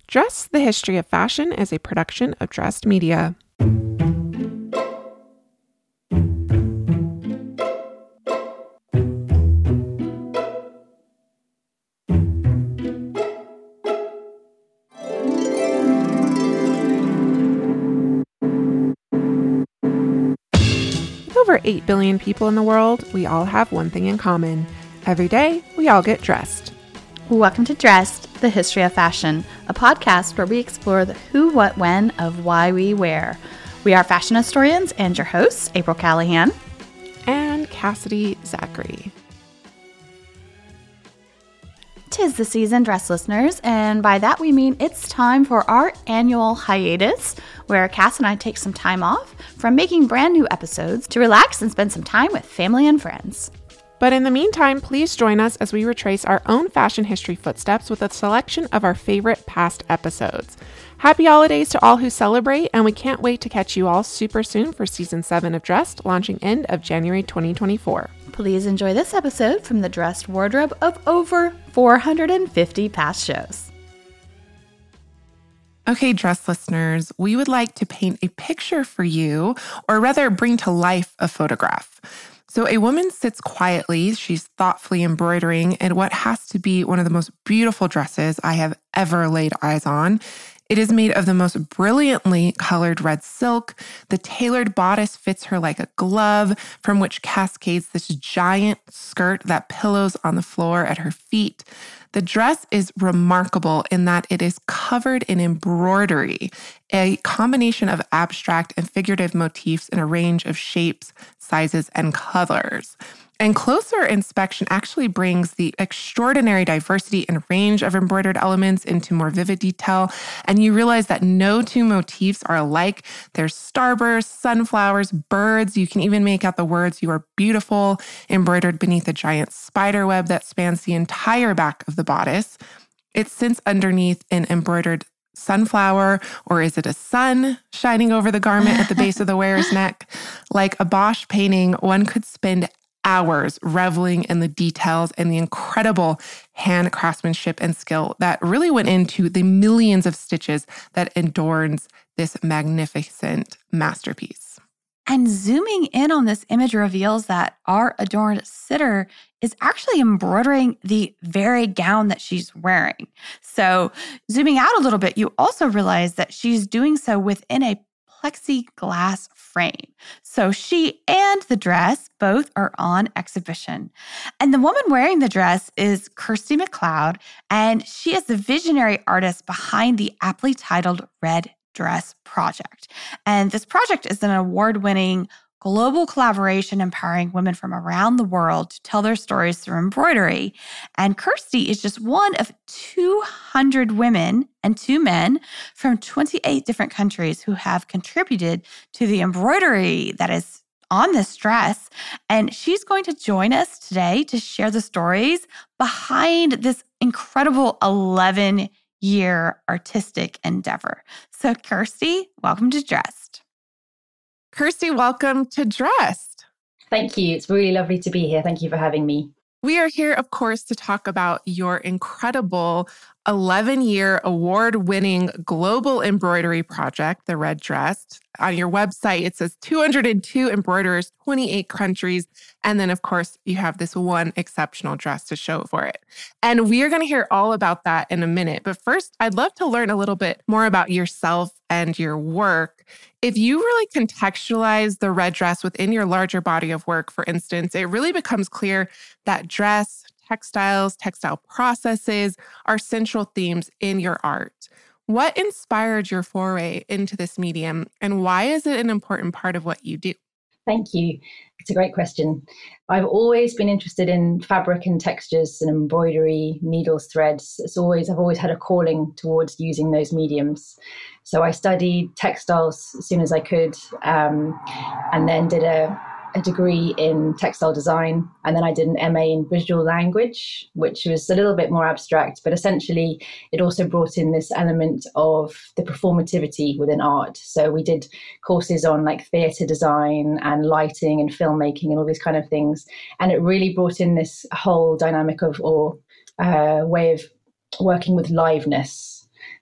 Dress, the History of Fashion is a production of Dressed Media. With over 8 billion people in the world, we all have one thing in common. Every day, we all get dressed. Welcome to Dressed, the History of Fashion, a podcast where we explore the who, what, when of why we wear. We are fashion historians and your hosts, April Callahan and Cassidy Zachary. 'Tis the season, Dress listeners, and by that we mean it's time for our annual hiatus, where Cass and I take some time off from making brand new episodes to relax and spend some time with family and friends. But in the meantime, please join us as we retrace our own fashion history footsteps with a selection of our favorite past episodes. Happy holidays to all who celebrate, and we can't wait to catch you all super soon for Season 7 of Dressed, launching end of January 2024. Please enjoy this episode from the Dressed wardrobe of over 450 past shows. Okay, Dress listeners, we would like to paint a picture for you, or rather bring to life a photograph. So a woman sits quietly, she's thoughtfully embroidering in what has to be one of the most beautiful dresses I have ever laid eyes on. It is made of the most brilliantly colored red silk. The tailored bodice fits her like a glove, from which cascades this giant skirt that pillows on the floor at her feet. The dress is remarkable in that it is covered in embroidery, a combination of abstract and figurative motifs in a range of shapes, sizes, and colors. And closer inspection actually brings the extraordinary diversity and range of embroidered elements into more vivid detail. And you realize that no two motifs are alike. There's starbursts, sunflowers, birds. You can even make out the words, "You are beautiful," embroidered beneath a giant spider web that spans the entire back of the bodice. It sits underneath an embroidered sunflower, or is it a sun shining over the garment at the base of the wearer's neck? Like a Bosch painting, one could spend hours reveling in the details and the incredible hand craftsmanship and skill that really went into the millions of stitches that adorns this magnificent masterpiece. And zooming in on this image reveals that our adorned sitter is actually embroidering the very gown that she's wearing. So zooming out a little bit, you also realize that she's doing so within a plexiglass frame. So she and the dress both are on exhibition. And the woman wearing the dress is Kirsty MacLeod, and she is the visionary artist behind the aptly titled Red Dress Project. And this project is an award-winning global collaboration empowering women from around the world to tell their stories through embroidery. And Kirsty is just one of 200 women and 2 men from 28 different countries who have contributed to the embroidery that is on this dress. And she's going to join us today to share the stories behind this incredible 11-year artistic endeavor. So Kirsty, welcome to Dressed. Kirsty, welcome to Dressed. Thank you. It's really lovely to be here. Thank you for having me. We are here, of course, to talk about your incredible 11-year award-winning global embroidery project, The Red Dress. On your website, it says 202 embroiderers, 28 countries. And then, of course, you have this one exceptional dress to show for it. And we are going to hear all about that in a minute. But first, I'd love to learn a little bit more about yourself and your work. If you really contextualize the red dress within your larger body of work, for instance, it really becomes clear that dress, textiles, textile processes are central themes in your art. What inspired your foray into this medium, and why is it an important part of what you do? Thank you. It's a great question. I've always been interested in fabric and textures and embroidery, needles, threads. I've always had a calling towards using those mediums. So I studied textiles as soon as I could, and then did a degree in textile design. And then I did an MA in visual language, which was a little bit more abstract, but essentially it also brought in this element of the performativity within art. So we did courses on like theatre design and lighting and filmmaking and all these kind of things. And it really brought in this whole dynamic of, or way of working with liveness.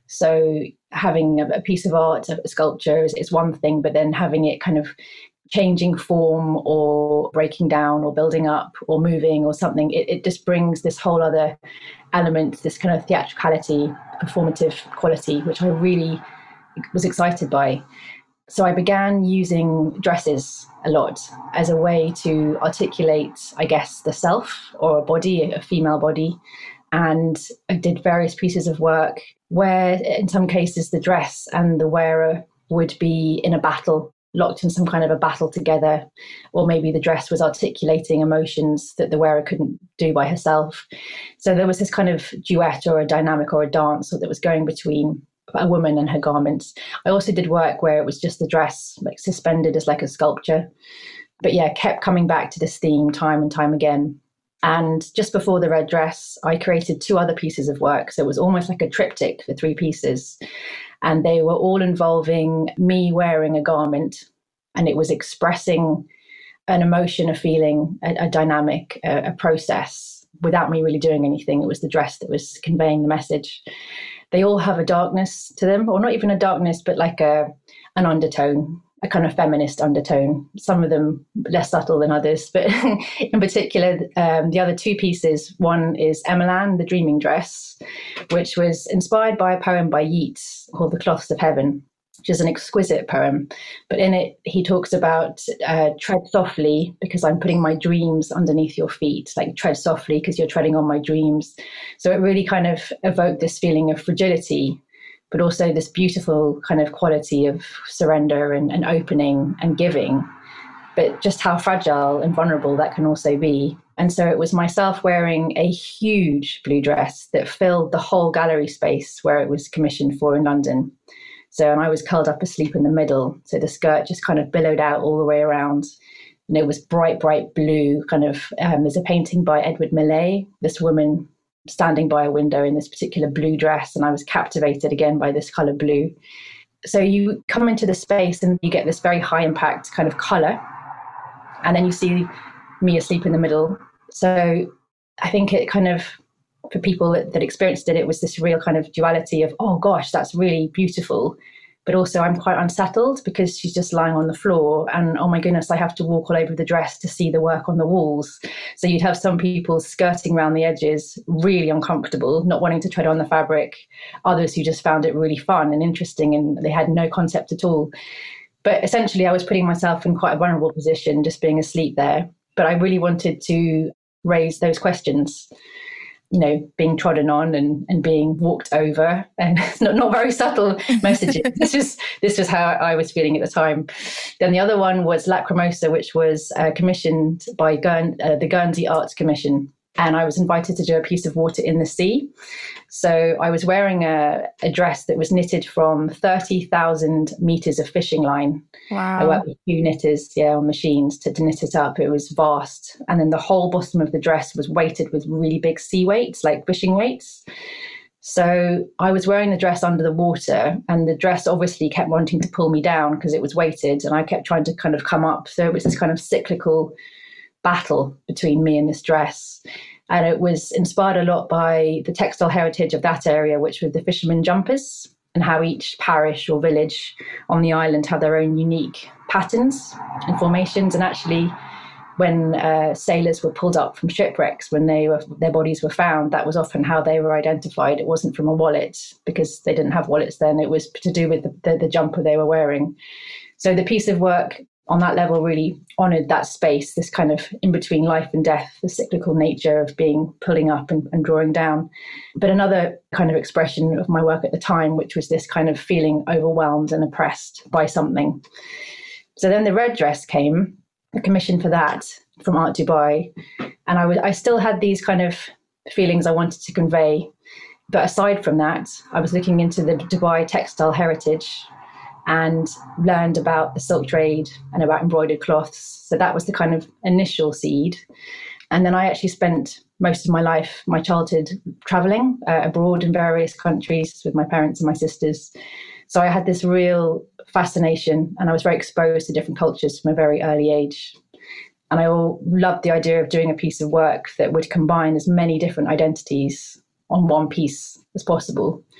So having a piece of art, a sculpture is one thing, but then having it kind of changing form or breaking down or building up or moving or something, it just brings this whole other element, this kind of theatricality, performative quality, which I really was excited by. So I began using dresses a lot as a way to articulate, I guess, the self or a body, a female body. And I did various pieces of work where, in some cases, the dress and the wearer would be in a battle, locked in some kind of a battle together, or maybe the dress was articulating emotions that the wearer couldn't do by herself. So there was this kind of duet or a dynamic or a dance that was going between a woman and her garments. I also did work where it was just the dress, like suspended as like a sculpture. But yeah, kept coming back to this theme time and time again. And just before the red dress, I created 2 other pieces of work. So it was almost like a triptych for 3 pieces. And they were all involving me wearing a garment. And it was expressing an emotion, a feeling, a dynamic, a process without me really doing anything. It was the dress that was conveying the message. They all have a darkness to them, or not even a darkness, but like an undertone, a kind of feminist undertone. Some of them less subtle than others, but in particular, the other 2 pieces, one is Emelan, the Dreaming Dress, which was inspired by a poem by Yeats called The Cloths of Heaven, which is an exquisite poem. But in it, he talks about tread softly because I'm putting my dreams underneath your feet, like tread softly because you're treading on my dreams. So it really kind of evoked this feeling of fragility, but also this beautiful kind of quality of surrender and opening and giving, but just how fragile and vulnerable that can also be. And so it was myself wearing a huge blue dress that filled the whole gallery space where it was commissioned for in London. So, and I was curled up asleep in the middle. So the skirt just kind of billowed out all the way around. And it was bright, bright blue, kind of, there's a painting by Edward Millay, this woman standing by a window in this particular blue dress. And I was captivated again by this color blue. So you come into the space and you get this very high impact kind of color. And then you see me asleep in the middle. So I think it kind of, for people that experienced it, it was this real kind of duality of, oh gosh, that's really beautiful. But also I'm quite unsettled because she's just lying on the floor and, oh my goodness, I have to walk all over the dress to see the work on the walls. So you'd have some people skirting around the edges, really uncomfortable, not wanting to tread on the fabric. Others who just found it really fun and interesting and they had no concept at all. But essentially I was putting myself in quite a vulnerable position, just being asleep there. But I really wanted to raise those questions. You know, being trodden on and being walked over, and not very subtle messages. This was how I was feeling at the time. Then the other one was Lacrimosa, which was commissioned by the Guernsey Arts Commission. And I was invited to do a piece of water in the sea. So I was wearing a dress that was knitted from 30,000 meters of fishing line. Wow. I worked with 2 knitters, on machines to knit it up. It was vast. And then the whole bottom of the dress was weighted with really big sea weights, like fishing weights. So I was wearing the dress under the water, and the dress obviously kept wanting to pull me down because it was weighted, and I kept trying to kind of come up. So it was this kind of cyclical battle between me and this dress. And it was inspired a lot by the textile heritage of that area, which were the fishermen jumpers, and how each parish or village on the island had their own unique patterns and formations. And actually, when sailors were pulled up from shipwrecks, when their bodies were found, that was often how they were identified. It wasn't from a wallet because they didn't have wallets then. It was to do with the jumper they were wearing. So the piece of work on that level really honoured that space, this kind of in between life and death, the cyclical nature of being pulling up and drawing down. But another kind of expression of my work at the time, which was this kind of feeling overwhelmed and oppressed by something. So then the red dress came, the commission for that from Art Dubai. And I still had these kind of feelings I wanted to convey. But aside from that, I was looking into the Dubai textile heritage and learned about the silk trade and about embroidered cloths. So that was the kind of initial seed. And then I actually spent most of my life, my childhood, traveling abroad in various countries with my parents and my sisters. So I had this real fascination, and I was very exposed to different cultures from a very early age. And I loved the idea of doing a piece of work that would combine as many different identities on one piece as possible.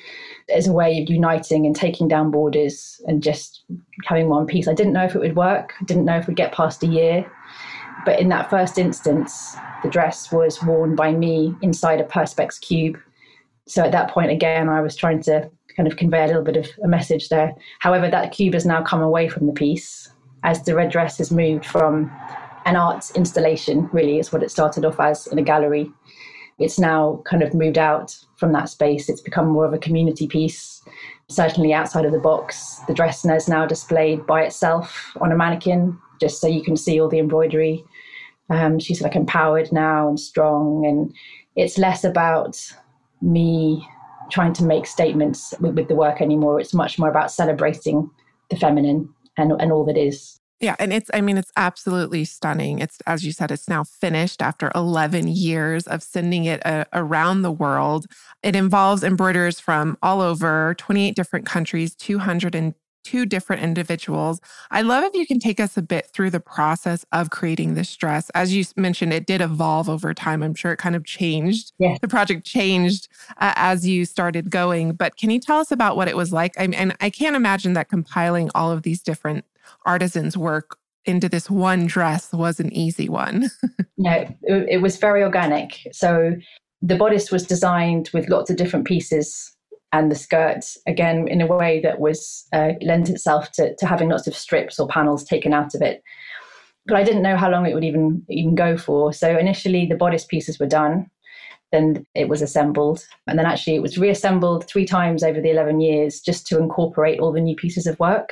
as a way of uniting and taking down borders and just having one piece. I didn't know if it would work. I didn't know if we'd get past a year. But in that first instance, the dress was worn by me inside a Perspex cube. So at that point, again, I was trying to kind of convey a little bit of a message there. However, that cube has now come away from the piece as the red dress has moved from an art installation, really, is what it started off as in a gallery. It's now kind of moved out from that space. It's become more of a community piece, certainly outside of the box. The dress is now displayed by itself on a mannequin, just so you can see all the embroidery. She's like empowered now and strong. And it's less about me trying to make statements with the work anymore. It's much more about celebrating the feminine and all that is. Yeah. And it's absolutely stunning. It's, as you said, it's now finished after 11 years of sending it around the world. It involves embroiderers from all over 28 different countries, 202 different individuals. I'd love if you can take us a bit through the process of creating this dress. As you mentioned, it did evolve over time. I'm sure it kind of changed. Yeah. The project changed as you started going. But can you tell us about what it was like? And I can't imagine that compiling all of these different artisans' work into this one dress was an easy one. No, it was very organic. So the bodice was designed with lots of different pieces, and the skirt, again, in a way that was lent itself to having lots of strips or panels taken out of it. But I didn't know how long it would even go for. So initially the bodice pieces were done, then it was assembled, and then actually it was reassembled 3 times over the 11 years just to incorporate all the new pieces of work.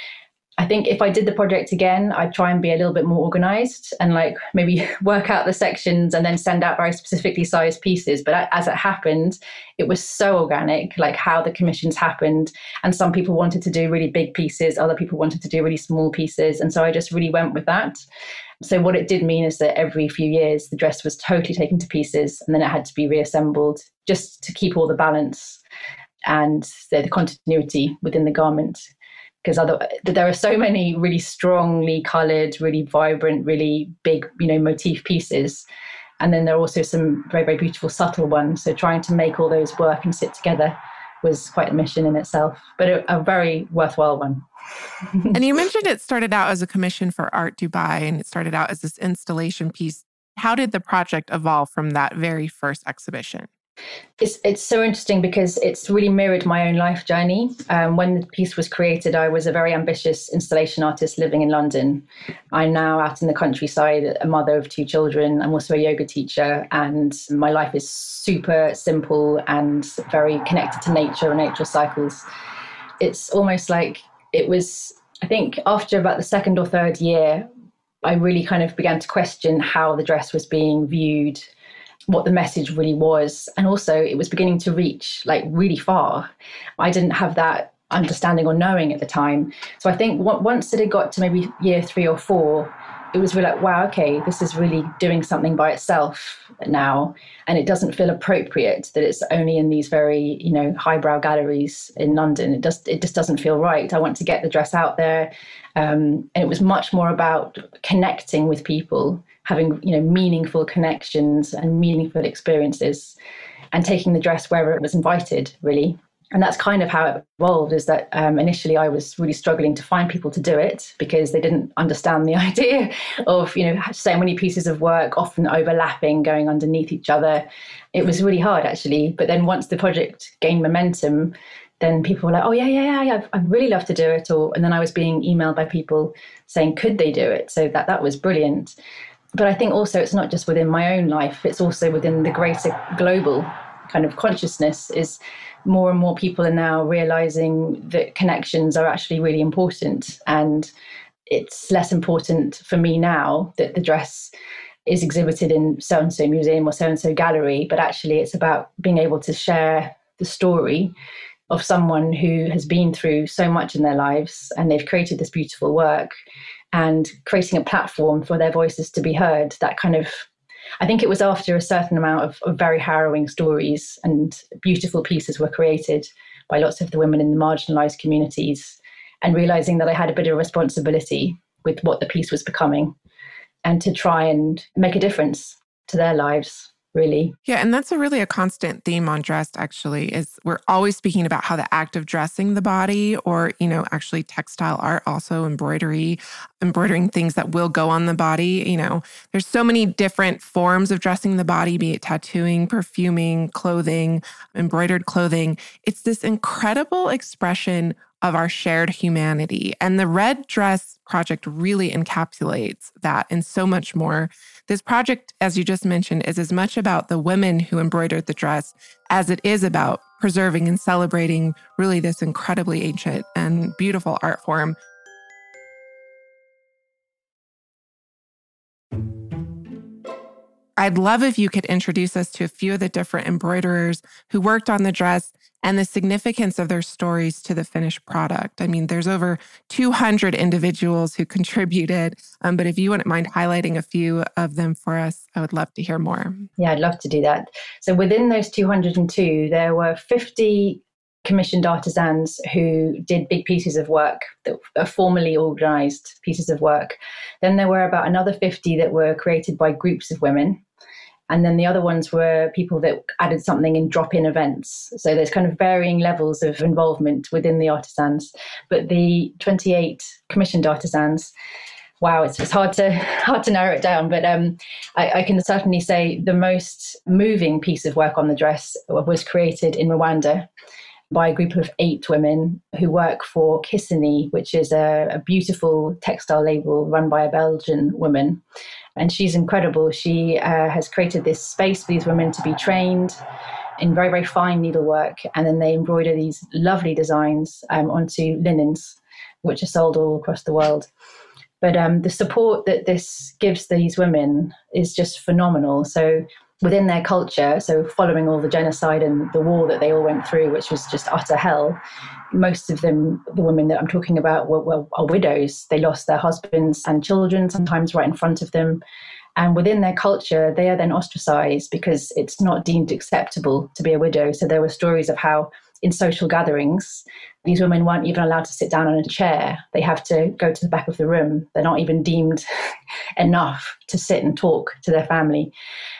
I think if I did the project again, I'd try and be a little bit more organized and like maybe work out the sections and then send out very specifically sized pieces. But as it happened, it was so organic, like how the commissions happened. And some people wanted to do really big pieces. Other people wanted to do really small pieces. And so I just really went with that. So what it did mean is that every few years, the dress was totally taken to pieces and then it had to be reassembled just to keep all the balance and the continuity within the garment. Because there are so many really strongly coloured, really vibrant, really big, motif pieces. And then there are also some very, very beautiful, subtle ones. So trying to make all those work and sit together was quite a mission in itself, but a very worthwhile one. And you mentioned it started out as a commission for Art Dubai, and it started out as this installation piece. How did the project evolve from that very first exhibition? It's so interesting because it's really mirrored my own life journey. When the piece was created, I was a very ambitious installation artist living in London. I'm now out in the countryside, a mother of 2 children. I'm also a yoga teacher, and my life is super simple and very connected to nature and natural cycles. It's almost like it was, I think, after about the 2nd or 3rd year, I really kind of began to question how the dress was being viewed, what the message really was. And also it was beginning to reach like really far. I didn't have that understanding or knowing at the time. So I think once it had got to maybe year 3 or 4, it was really like, wow, okay, this is really doing something by itself now. And it doesn't feel appropriate that it's only in these very, highbrow galleries in London. It just doesn't feel right. I want to get the dress out there. And it was much more about connecting with people, having, meaningful connections and meaningful experiences, and taking the dress wherever it was invited, really. And that's kind of how it evolved, is that initially I was really struggling to find people to do it because they didn't understand the idea of, so many pieces of work often overlapping, going underneath each other. It was really hard, actually. But then once the project gained momentum, then people were like, oh, yeah, I'd really love to do it. And then I was being emailed by people saying, could they do it? So that was brilliant. But I think also it's not just within my own life, it's also within the greater global kind of consciousness. Is more and more people are now realizing that connections are actually really important. And it's less important for me now that the dress is exhibited in so-and-so museum or so-and-so gallery, but actually it's about being able to share the story of someone who has been through so much in their lives and they've created this beautiful work, and creating a platform for their voices to be heard. That kind of, I think it was after a certain amount of very harrowing stories and beautiful pieces were created by lots of the women in the marginalized communities, and realizing that I had a bit of responsibility with what the piece was becoming and to try and make a difference to their lives, really. Yeah, and that's really a constant theme on Dressed, actually, is we're always speaking about how the act of dressing the body or, actually textile art, also embroidering things that will go on the body. There's so many different forms of dressing the body, be it tattooing, perfuming, clothing, embroidered clothing. It's this incredible expression of our shared humanity. And the Red Dress Project really encapsulates that and so much more. This project, as you just mentioned, is as much about the women who embroidered the dress as it is about preserving and celebrating really this incredibly ancient and beautiful art form. I'd love if you could introduce us to a few of the different embroiderers who worked on the dress and the significance of their stories to the finished product. I mean, there's over 200 individuals who contributed, but if you wouldn't mind highlighting a few of them for us, I would love to hear more. Yeah, I'd love to do that. So within those 202, there were 50 commissioned artisans who did big pieces of work that are formally organized pieces of work. Then there were about another 50 that were created by groups of women. And then the other ones were people that added something in drop-in events. So there's kind of varying levels of involvement within the artisans. But the 28 commissioned artisans, wow, it's hard to narrow it down. But I can certainly say the most moving piece of work on the dress was created in Rwanda by a group of 8 women who work for Kissany, which is a beautiful textile label run by a Belgian woman. And she's incredible. She has created this space for these women to be trained in very, very fine needlework. And then they embroider these lovely designs onto linens, which are sold all across the world. But the support that this gives these women is just phenomenal. So within their culture, so following all the genocide and the war that they all went through, which was just utter hell, most of them, the women that I'm talking about, are widows. They lost their husbands and children, sometimes right in front of them. And within their culture, they are then ostracized because it's not deemed acceptable to be a widow. So there were stories of how in social gatherings, these women weren't even allowed to sit down on a chair. They have to go to the back of the room. They're not even deemed enough to sit and talk to their family.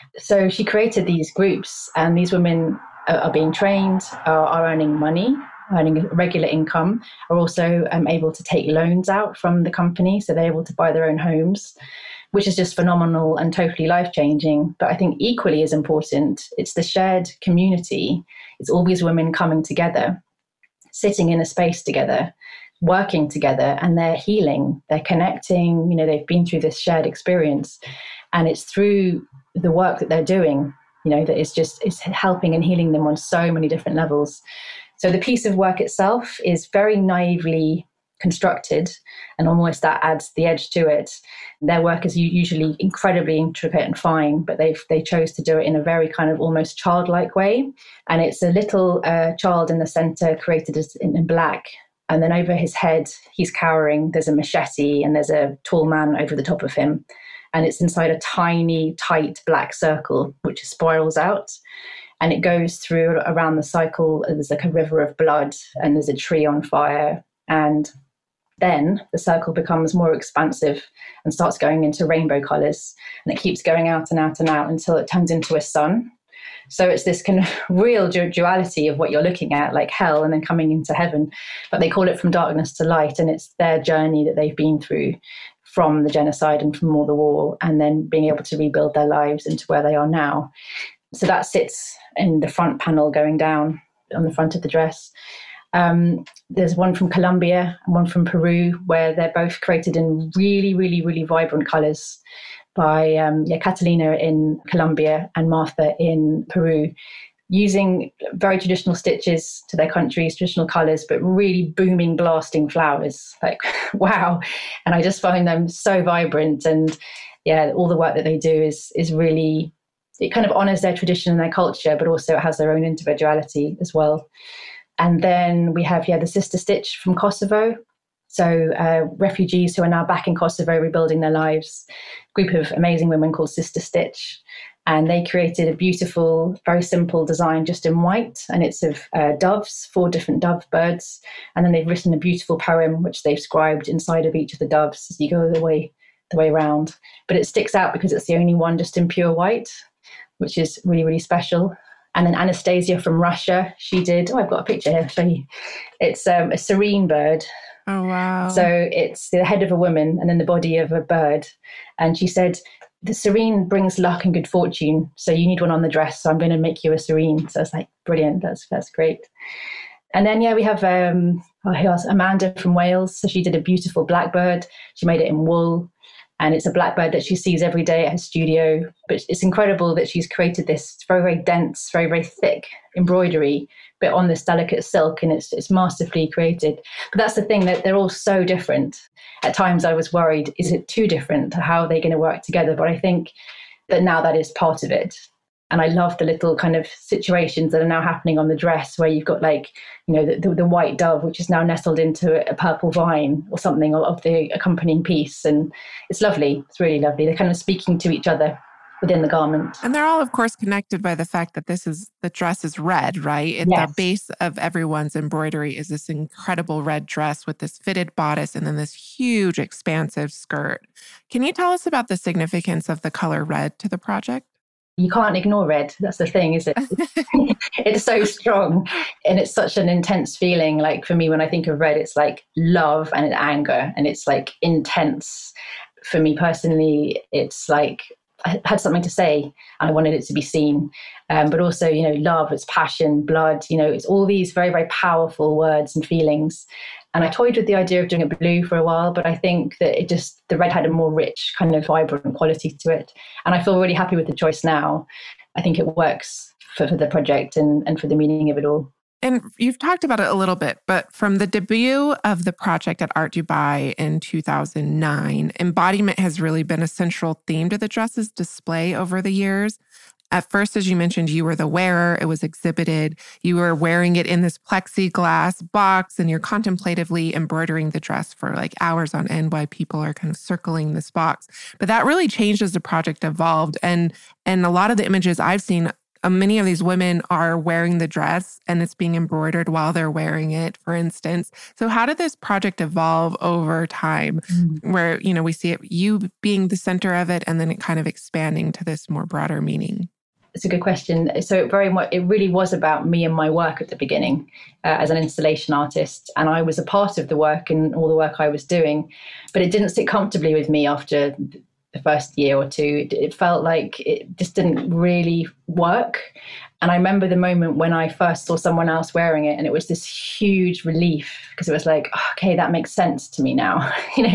So she created these groups, and these women are being trained, are earning money, earning a regular income, are also able to take loans out from the company. So they're able to buy their own homes, which is just phenomenal and totally life-changing. But I think equally as important, it's the shared community. It's all these women coming together, sitting in a space together, working together, and they're healing, they're connecting, they've been through this shared experience. And it's through the work that they're doing, that it's helping and healing them on so many different levels. So the piece of work itself is very naively constructed, and almost that adds the edge to it. Their work is usually incredibly intricate and fine, but they chose to do it in a very kind of almost childlike way. And it's a little child in the center created in black. And then over his head, he's cowering. There's a machete and there's a tall man over the top of him. And it's inside a tiny, tight black circle, which spirals out. And it goes through around the cycle. There's like a river of blood and there's a tree on fire. And then the circle becomes more expansive and starts going into rainbow colors. And it keeps going out and out and out until it turns into a sun. So it's this kind of real duality of what you're looking at, like hell and then coming into heaven. But they call it from darkness to light. And it's their journey that they've been through from the genocide and from all the war, and then being able to rebuild their lives into where they are now. So that sits in the front panel going down on the front of the dress. There's one from Colombia and one from Peru, where they're both created in really, really, really vibrant colors by Catalina in Colombia and Martha in Peru, using very traditional stitches to their countries, traditional colors, but really booming, blasting flowers. Like, wow. And I just find them so vibrant. And yeah, all the work that they do is really, it kind of honors their tradition and their culture, but also it has their own individuality as well. And then we have, the Sister Stitch from Kosovo. So refugees who are now back in Kosovo rebuilding their lives, group of amazing women called Sister Stitch. And they created a beautiful, very simple design just in white. And it's of doves, 4 different dove birds. And then they've written a beautiful poem, which they've scribed inside of each of the doves as you go the way around. But it sticks out because it's the only one just in pure white. which is really, really special. And then Anastasia from Russia, she did, I've got a picture here, I'll show you. It's a serene bird. Oh, wow. So it's the head of a woman and then the body of a bird. And she said, the serene brings luck and good fortune. So you need one on the dress. So I'm going to make you a serene. So I was like, brilliant. That's great. And then, we have who else? Amanda from Wales. So she did a beautiful blackbird. She made it in wool. And it's a blackbird that she sees every day at her studio. But it's incredible that she's created this very, very dense, very, very thick embroidery, but on this delicate silk, and it's masterfully created. But that's the thing, that they're all so different. At times I was worried, is it too different? How are they going to work together? But I think that now that is part of it. And I love the little kind of situations that are now happening on the dress, where you've got like, the white dove, which is now nestled into a purple vine or something of the accompanying piece. And it's lovely. It's really lovely. They're kind of speaking to each other within the garment. And they're all, of course, connected by the fact that the dress is red, right? At Yes. the base of everyone's embroidery is this incredible red dress with this fitted bodice and then this huge expansive skirt. Can you tell us about the significance of the color red to the project? You can't ignore red. That's the thing, is it? It's so strong and it's such an intense feeling. Like for me, when I think of red, it's like love and anger, and it's like intense. For me personally, it's like I had something to say and I wanted it to be seen. But also, love, it's passion, blood, it's all these very, very powerful words and feelings. And I toyed with the idea of doing it blue for a while, but I think that the red had a more rich, kind of vibrant quality to it. And I feel really happy with the choice now. I think it works for the project and for the meaning of it all. And you've talked about it a little bit, but from the debut of the project at Art Dubai in 2009, embodiment has really been a central theme to the dress's display over the years. At first, as you mentioned, you were the wearer. It was exhibited. You were wearing it in this plexiglass box, and you're contemplatively embroidering the dress for like hours on end while people are kind of circling this box. But that really changed as the project evolved. And a lot of the images I've seen, many of these women are wearing the dress and it's being embroidered while they're wearing it, for instance. So how did this project evolve over time where, we see it, you being the center of it and then it kind of expanding to this more broader meaning? It's a good question. So it really was about me and my work at the beginning as an installation artist. And I was a part of the work and all the work I was doing, but it didn't sit comfortably with me after the first year or two. It felt like it just didn't really work. And I remember the moment when I first saw someone else wearing it, and it was this huge relief, because it was like, okay, that makes sense to me now.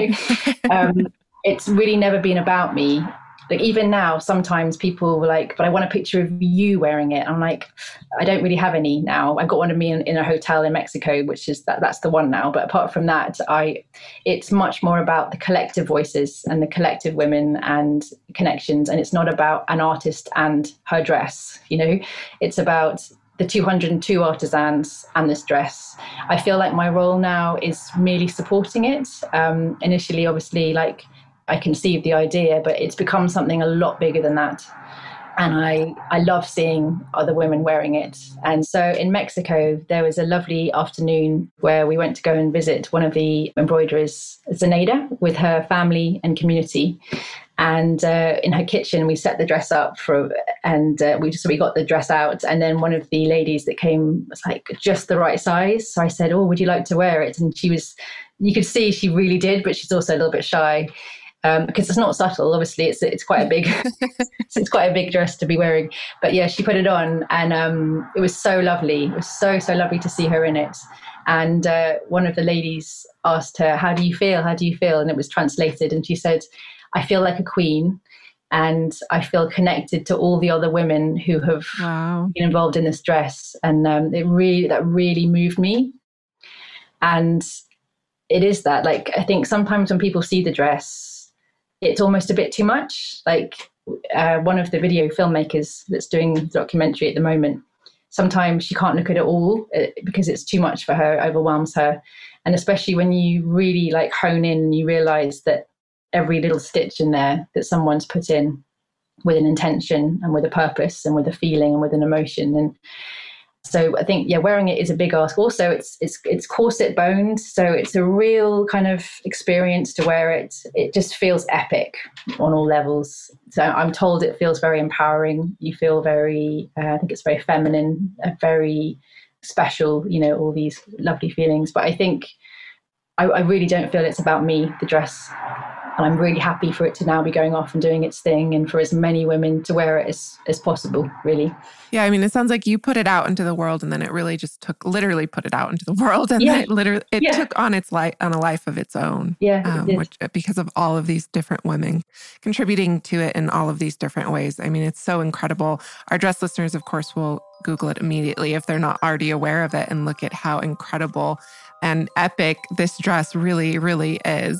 It's really never been about me. Like even now, sometimes people were like, but I want a picture of you wearing it. I'm like, I don't really have any now. I've got one of me in a hotel in Mexico, which is that's the one now. But apart from that, it's much more about the collective voices and the collective women and connections. And it's not about an artist and her dress, it's about the 202 artisans and this dress. I feel like my role now is merely supporting it. Initially, obviously, like I conceived the idea, but it's become something a lot bigger than that. And I love seeing other women wearing it. And so in Mexico, there was a lovely afternoon where we went to go and visit one of the embroiderers, Zenaida, with her family and community. And in her kitchen, we set the dress up we got the dress out. And then one of the ladies that came was like just the right size. So I said, "Oh, would you like to wear it?" And you could see she really did, but she's also a little bit shy. Because it's not subtle, obviously, it's quite a big, it's quite a big dress to be wearing. But yeah, she put it on, and it was so lovely. It was so lovely to see her in it. And one of the ladies asked her, "How do you feel? How do you feel?" And it was translated, and she said, "I feel like a queen, and I feel connected to all the other women who have been involved in this dress." And that really moved me. And it is that, like, I think sometimes when people see the dress, it's almost a bit too much. Like one of the video filmmakers that's doing the documentary at the moment, sometimes she can't look at it all because it's too much for her, overwhelms her. And especially when you really like hone in and you realize that every little stitch in there that someone's put in with an intention and with a purpose and with a feeling and with an emotion. And So I think, wearing it is a big ask. Also, it's corset boned, so it's a real kind of experience to wear it. It just feels epic on all levels. So I'm told it feels very empowering. You feel very, I think it's very feminine, very special, all these lovely feelings. But I think I really don't feel it's about me, the dress. And I'm really happy for it to now be going off and doing its thing, and for as many women to wear it as possible, really. Yeah, I mean, it sounds like you put it out into the world, and then it really just literally put it out into the world, and then it took on a life of its own. Yeah, which, because of all of these different women contributing to it in all of these different ways. I mean, it's so incredible. Our dress listeners, of course, will Google it immediately if they're not already aware of it, and look at how incredible and epic this dress really, really is.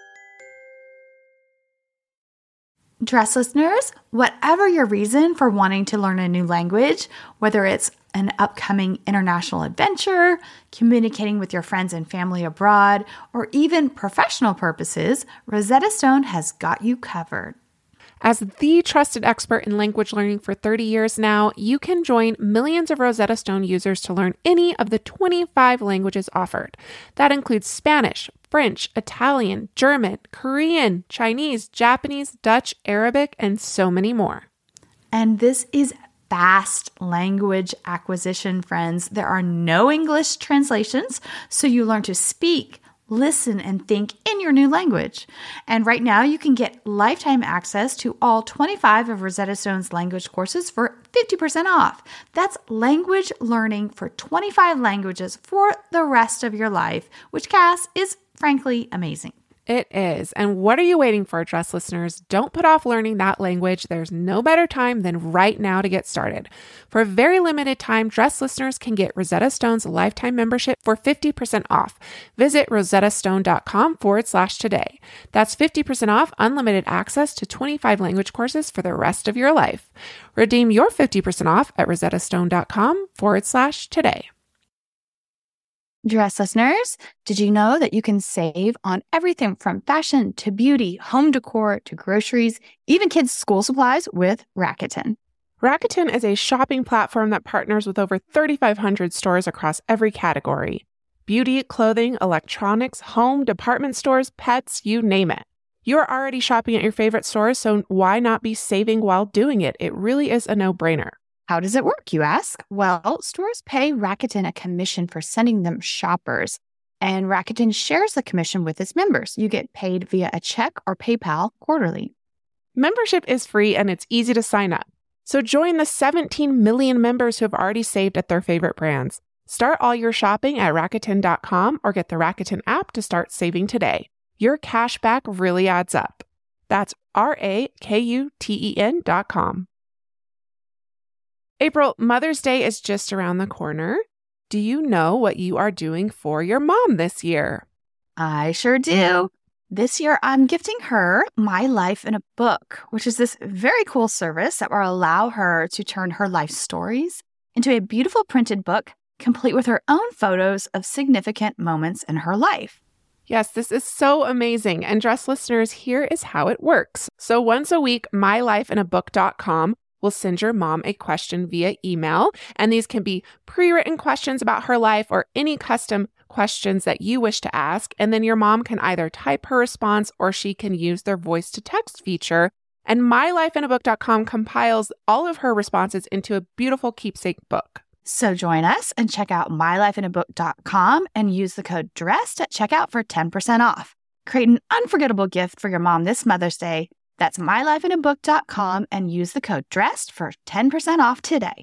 Dress listeners, whatever your reason for wanting to learn a new language, whether it's an upcoming international adventure, communicating with your friends and family abroad, or even professional purposes, Rosetta Stone has got you covered. As the trusted expert in language learning for 30 years now, you can join millions of Rosetta Stone users to learn any of the 25 languages offered. That includes Spanish, French, Italian, German, Korean, Chinese, Japanese, Dutch, Arabic, and so many more. And this is fast language acquisition, friends. There are no English translations, so you learn to speak, listen, and think in your new language. And right now, you can get lifetime access to all 25 of Rosetta Stone's language courses for 50% off. That's language learning for 25 languages for the rest of your life, which, Cass, is frankly amazing. It is. And what are you waiting for, dress listeners? Don't put off learning that language. There's no better time than right now to get started. For a very limited time, dress listeners can get Rosetta Stone's lifetime membership for 50% off. Visit rosettastone.com/today. That's 50% off unlimited access to 25 language courses for the rest of your life. Redeem your 50% off at rosettastone.com/today. Dress listeners, did you know that you can save on everything from fashion to beauty, home decor to groceries, even kids' school supplies with Rakuten? Rakuten is a shopping platform that partners with over 3,500 stores across every category. Beauty, clothing, electronics, home, department stores, pets, you name it. You're already shopping at your favorite stores, so why not be saving while doing it? It really is a no-brainer. How does it work, you ask? Well, stores pay Rakuten a commission for sending them shoppers, and Rakuten shares the commission with its members. You get paid via a check or PayPal quarterly. Membership is free and it's easy to sign up. So join the 17 million members who have already saved at their favorite brands. Start all your shopping at Rakuten.com or get the Rakuten app to start saving today. Your cash back really adds up. That's Rakuten.com. April, Mother's Day is just around the corner. Do you know what you are doing for your mom this year? I sure do. This year, I'm gifting her My Life in a Book, which is this very cool service that will allow her to turn her life stories into a beautiful printed book, complete with her own photos of significant moments in her life. Yes, this is so amazing. And dress listeners, here is how it works. So once a week, mylifeinabook.com will send your mom a question via email. And these can be pre-written questions about her life or any custom questions that you wish to ask. And then your mom can either type her response or she can use their voice to text feature. And mylifeinabook.com compiles all of her responses into a beautiful keepsake book. So join us and check out mylifeinabook.com and use the code DRESSED at checkout for 10% off. Create an unforgettable gift for your mom this Mother's Day. That's mylifeinabook.com and use the code DRESSED for 10% off today.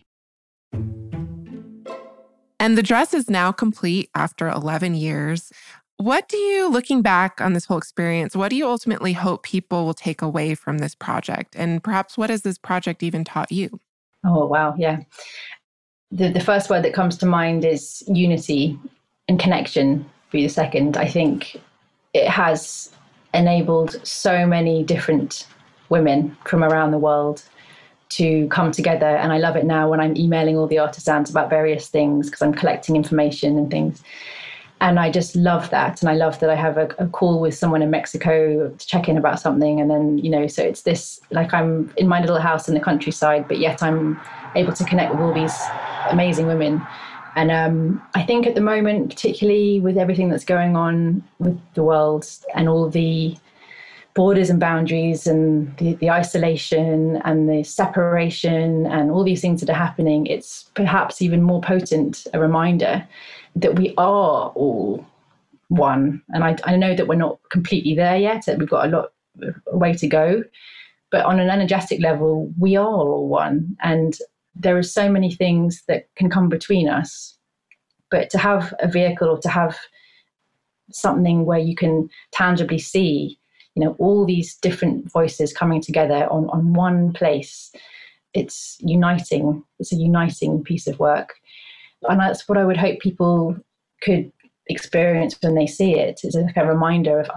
And the dress is now complete after 11 years. What do you, looking back on this whole experience, what do you ultimately hope people will take away from this project? And perhaps what has this project even taught you? Oh, wow. Yeah. The first word that comes to mind is unity, and connection be the second. I think it has enabled so many different women from around the world to come together. And I love it now when I'm emailing all the artisans about various things because I'm collecting information and things. And I just love that. And I love that I have a call with someone in Mexico to check in about something. And then, so it's this, like I'm in my little house in the countryside, but yet I'm able to connect with all these amazing women. And I think at the moment, particularly with everything that's going on with the world and all the borders and boundaries and the isolation and the separation and all these things that are happening, it's perhaps even more potent a reminder that we are all one. And I know that we're not completely there yet, that we've got a way to go. But on an energetic level, we are all one. And there are so many things that can come between us. But to have a vehicle or to have something where you can tangibly see, all these different voices coming together on one place, it's uniting. It's a uniting piece of work. And that's what I would hope people could experience when they see it. It's like a reminder of,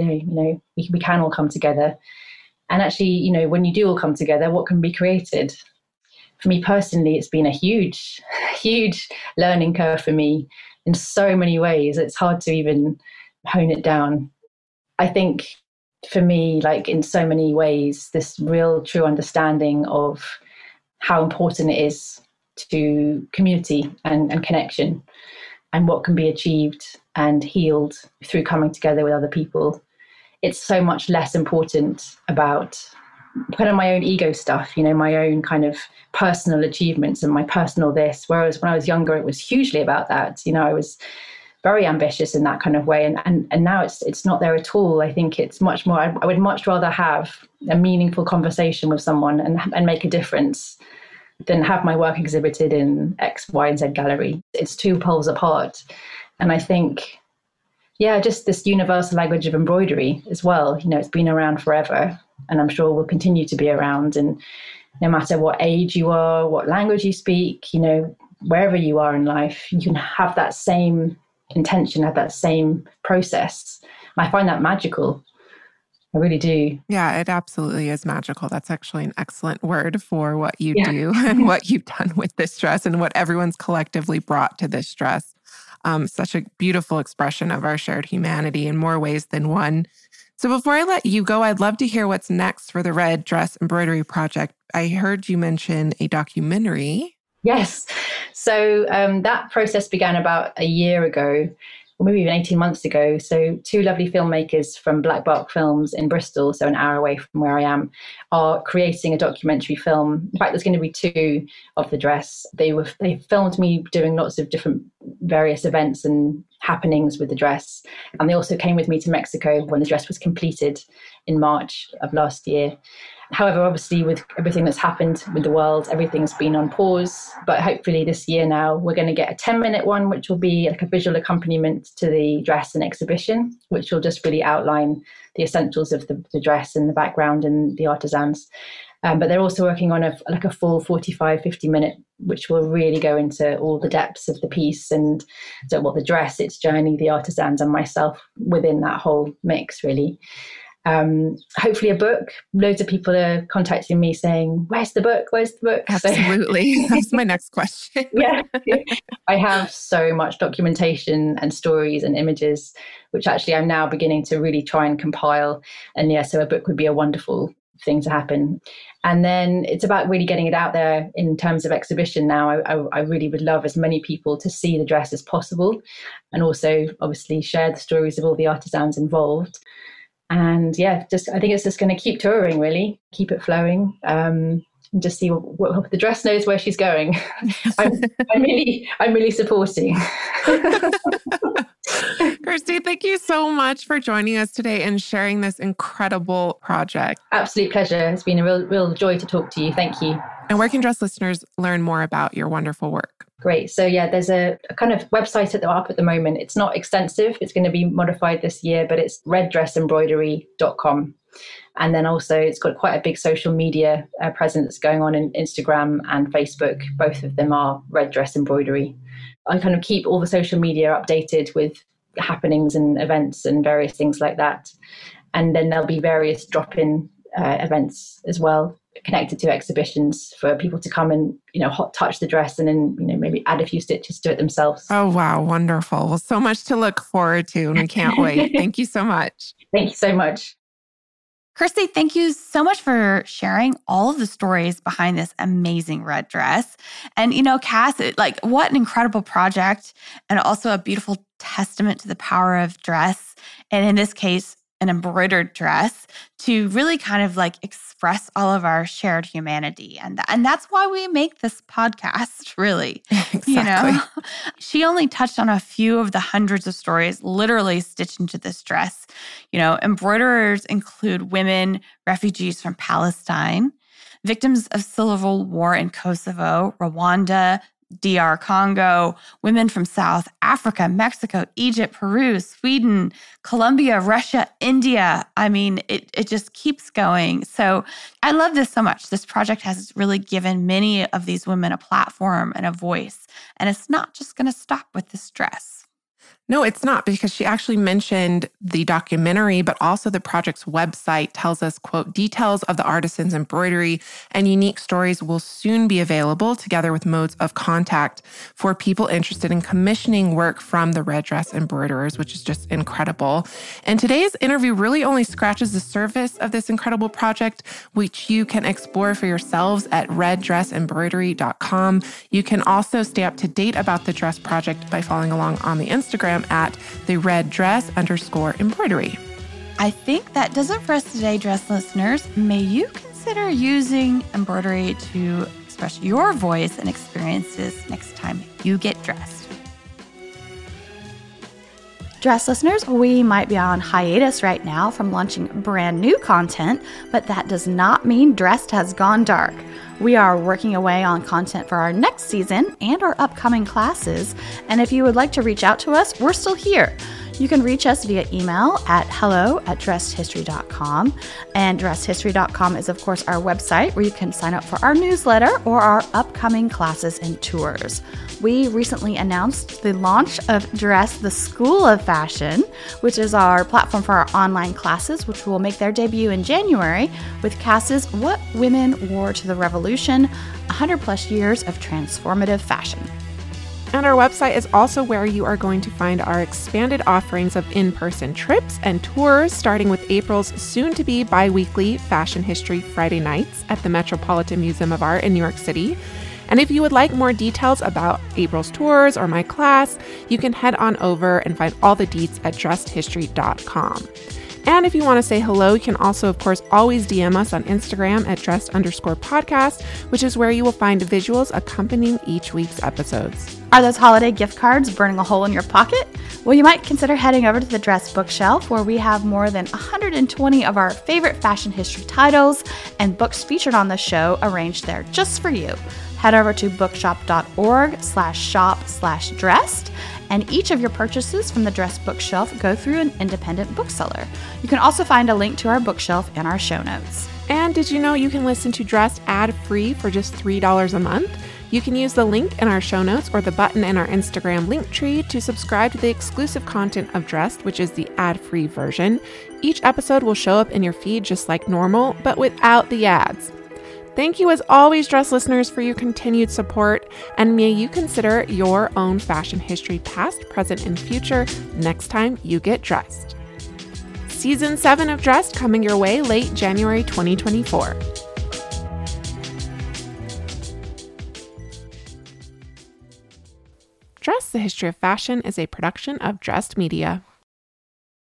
we can all come together. And actually, when you do all come together, what can be created? For me personally, it's been a huge, huge learning curve for me in so many ways. It's hard to even hone it down. I think for me, like in so many ways, this real true understanding of how important it is to community and connection and what can be achieved and healed through coming together with other people. It's so much less important about kind of my own ego stuff, my own kind of personal achievements and my personal this. Whereas when I was younger, it was hugely about that. I was very ambitious in that kind of way. And now it's not there at all. I think it's much more, I would much rather have a meaningful conversation with someone and make a difference than have my work exhibited in X, Y, and Z gallery. It's two poles apart. And I think, just this universal language of embroidery as well. It's been around forever and I'm sure will continue to be around. And no matter what age you are, what language you speak, wherever you are in life, you can have that same intention, have that same process. And I find that magical. I really do. Yeah, it absolutely is magical. That's actually an excellent word for what you do and what you've done with this dress and what everyone's collectively brought to this dress. Such a beautiful expression of our shared humanity in more ways than one. So before I let you go, I'd love to hear what's next for the Red Dress Embroidery Project. I heard you mention a documentary. Yes. So that process began about a year ago, or maybe even 18 months ago. So two lovely filmmakers from Black Bark Films in Bristol, so an hour away from where I am, are creating a documentary film. In fact, there's going to be two of the dress. They filmed me doing lots of different various events and happenings with the dress. And they also came with me to Mexico when the dress was completed in March of last year. However, obviously, with everything that's happened with the world, everything's been on pause. But hopefully this year now, we're going to get a 10-minute one, which will be like a visual accompaniment to the dress and exhibition, which will just really outline the essentials of the dress and the background and the artisans. But they're also working on a full 45, 50-minute, which will really go into all the depths of the piece and so the dress, its journey, the artisans and myself within that whole mix, really. Hopefully a book. Loads of people are contacting me saying, where's the book? Absolutely. That's my next question. Yeah. I have so much documentation and stories and images, which actually I'm now beginning to really try and compile. And so a book would be a wonderful thing to happen. And then it's about really getting it out there in terms of exhibition now. I really would love as many people to see the dress as possible, and also obviously share the stories of all the artisans involved. And I think it's just going to keep touring, really, keep it flowing, and just see what the dress knows where she's going. I'm really supporting. Kirsty, thank you so much for joining us today and sharing this incredible project. Absolute pleasure. It's been a real joy to talk to you. Thank you. And where can dress listeners learn more about your wonderful work? Great. So there's a kind of website up at the moment. It's not extensive. It's going to be modified this year, but it's reddressembroidery.com. And then also it's got quite a big social media presence going on in Instagram and Facebook. Both of them are Red Dress Embroidery. I kind of keep all the social media updated with happenings and events and various things like that. And then there'll be various drop-in events as well, connected to exhibitions for people to come and, hot touch the dress and then, maybe add a few stitches to it themselves. Oh, wow. Wonderful. Well, so much to look forward to and we can't wait. Thank you so much. Thank you so much. Kirsty, thank you so much for sharing all of the stories behind this amazing red dress. And, Cass, what an incredible project, and also a beautiful testament to the power of dress. And in this case, an embroidered dress to really kind of express all of our shared humanity. And that's why we make this podcast, really. Exactly. She only touched on a few of the hundreds of stories literally stitched into this dress. Embroiderers include women, refugees from Palestine, victims of civil war in Kosovo, Rwanda, DR Congo, women from South Africa, Mexico, Egypt, Peru, Sweden, Colombia, Russia, India. I mean, it just keeps going. So I love this so much. This project has really given many of these women a platform and a voice. And it's not just going to stop with this dress. No, it's not, because she actually mentioned the documentary, but also the project's website tells us, quote, details of the artisan's embroidery and unique stories will soon be available together with modes of contact for people interested in commissioning work from the red dress embroiderers, which is just incredible. And today's interview really only scratches the surface of this incredible project, which you can explore for yourselves at reddressembroidery.com. You can also stay up to date about the dress project by following along on the Instagram at the reddress_embroidery. I think that does it for us today, dress listeners. May you consider using embroidery to express your voice and experiences next time you get dressed. Dress listeners, we might be on hiatus right now from launching brand new content, but that does not mean Dressed has gone dark. We are working away on content for our next season and our upcoming classes, and if you would like to reach out to us, we're still here. You can reach us via email at hello@dressedhistory.com, and dressedhistory.com is, of course, our website where you can sign up for our newsletter or our upcoming classes and tours. We recently announced the launch of Dress, the School of Fashion, which is our platform for our online classes, which will make their debut in January with Cass's What Women Wore to the Revolution, 100 plus years of transformative fashion. And our website is also where you are going to find our expanded offerings of in-person trips and tours, starting with April's soon-to-be bi-weekly Fashion History Friday nights at the Metropolitan Museum of Art in New York City. And if you would like more details about April's tours or my class, you can head on over and find all the deets at dressedhistory.com. And if you want to say hello, you can also, of course, always DM us on Instagram at dressed_podcast, which is where you will find visuals accompanying each week's episodes. Are those holiday gift cards burning a hole in your pocket? Well, you might consider heading over to the Dress Bookshelf, where we have more than 120 of our favorite fashion history titles and books featured on the show arranged there just for you. Head over to bookshop.org/shop/dressed, and each of your purchases from the Dress Bookshelf go through an independent bookseller. You can also find a link to our bookshelf in our show notes. And did you know you can listen to Dressed ad-free for just $3 a month? You can use the link in our show notes or the button in our Instagram link tree to subscribe to the exclusive content of Dressed, which is the ad-free version. Each episode will show up in your feed just like normal, but without the ads. Thank you as always, Dress listeners, for your continued support, and may you consider your own fashion history past, present, and future next time you get dressed. Season 7 of Dressed coming your way late January 2024. Dressed, the History of Fashion is a production of Dressed Media.